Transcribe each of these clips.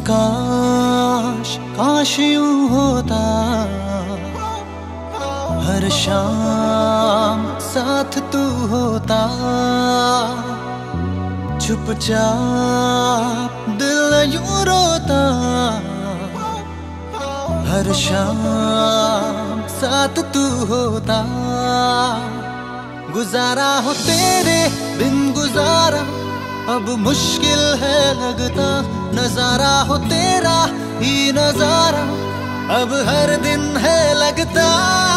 काश काश यूं होता, हर शाम साथ तू होता, चुपचाप दिल यूं रोता, हर शाम साथ तू होता। गुजारा हो तेरे बिन गुजारा अब मुश्किल है लगता, नजारा हो तेरा ही नजारा अब हर दिन है लगता।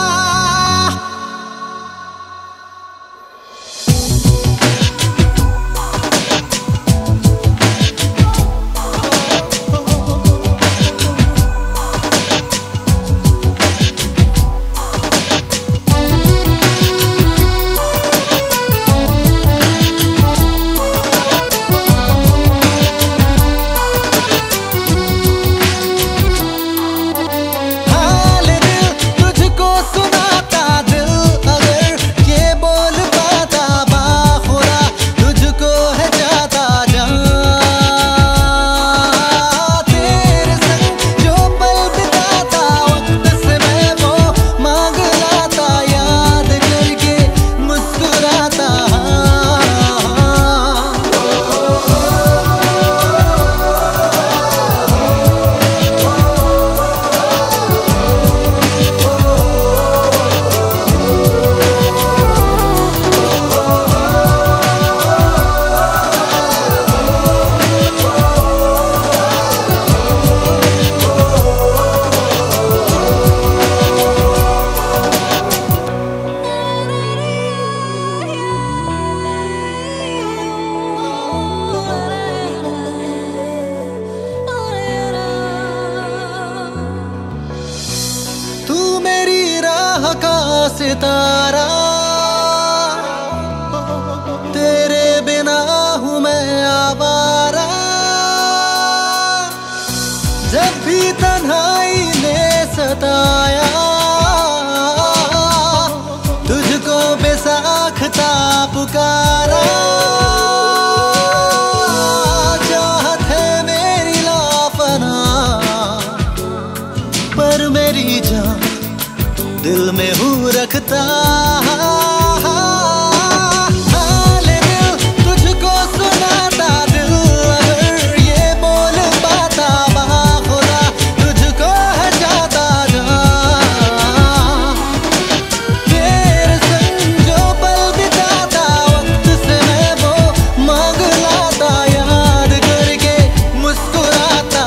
सितारा तेरे बिना हूँ मैं आवारा, जब भी तन्हाई ने सताया तुझको बेसाख्ता पुकारा। चाहत है मेरी लापना पर मेरी जान दिल में हूँ रखता। तुझको सुनाता दिल अगर ये बोल पाता बाखुदा तुझको है जाता जहाँ, तेरे संग जो पल बिताता वक्त से मैं वो मांग लाता, याद करके मुस्कुराता।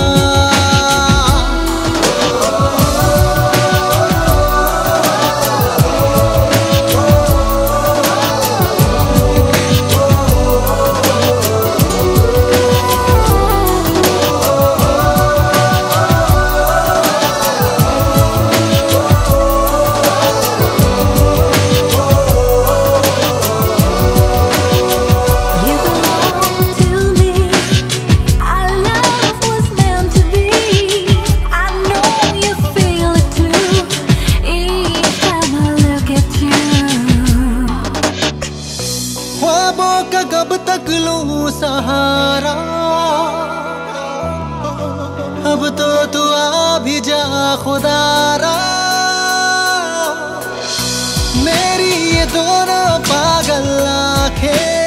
का कब तक लूं सहारा, अब तो तू आ भी जा खुदारा। मेरी ये दोनों पागल आंखें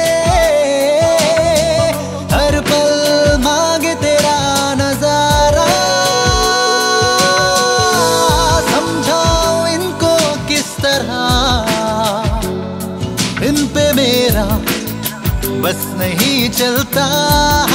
हर पल मांगे तेरा नजारा, समझाओ इनको किस तरह इन पे मेरा बस नहीं चलता।